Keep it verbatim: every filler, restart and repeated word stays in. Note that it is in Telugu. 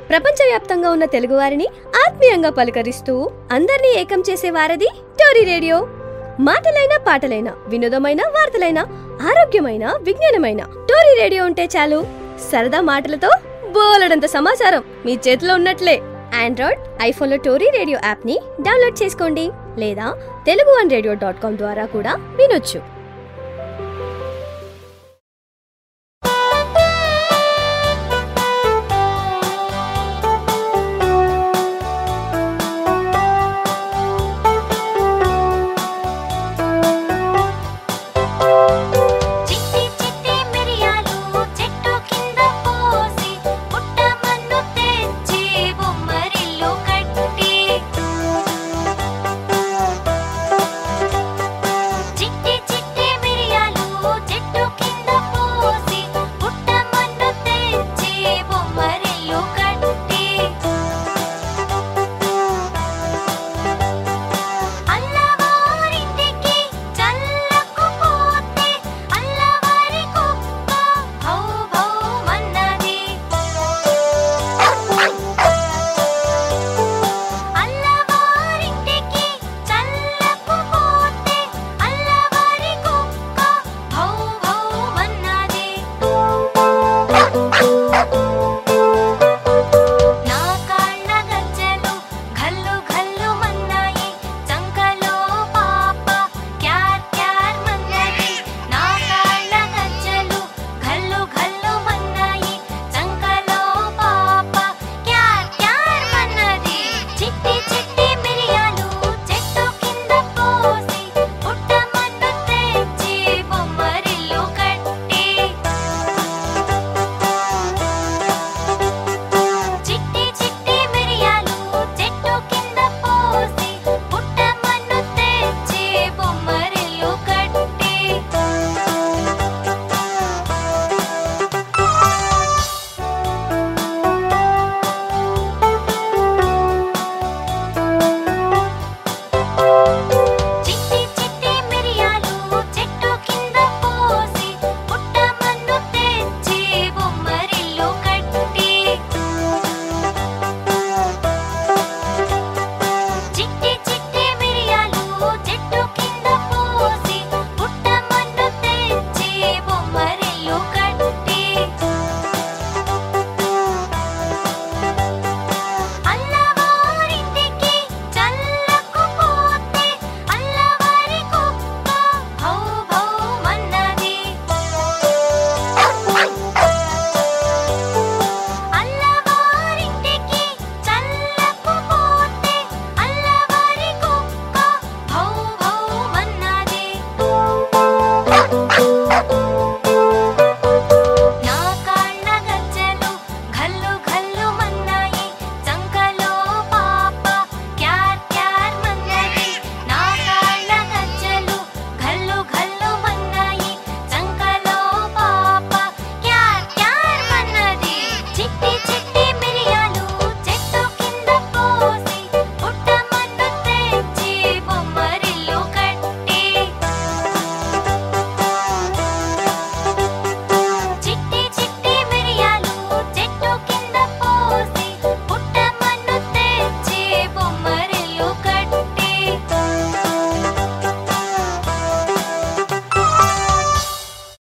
ప్రపంచవ్యాప్తంగా ఉన్న తెలుగువారిని ఆత్మీయంగా పలకరిస్తూ అందరినీ ఏకం చేసే వారది టోరీ రేడియో. మాటలైన పాటలైన, వినోదమైన వార్తలైన, ఆరోగ్యమైన విజ్ఞానమైన టోరీ రేడియో ఉంటే చాలు. సరదా మాటలతో బోలెడంత సమాచారం మీ చేతిలో ఉన్నట్లే. ఆండ్రాయిడ్, ఐఫోన్ లో టోరీ రేడియో యాప్ ని డౌన్లోడ్ చేసుకోండి లేదా Telugu one radio dot com ద్వారా కూడా వినొచ్చు.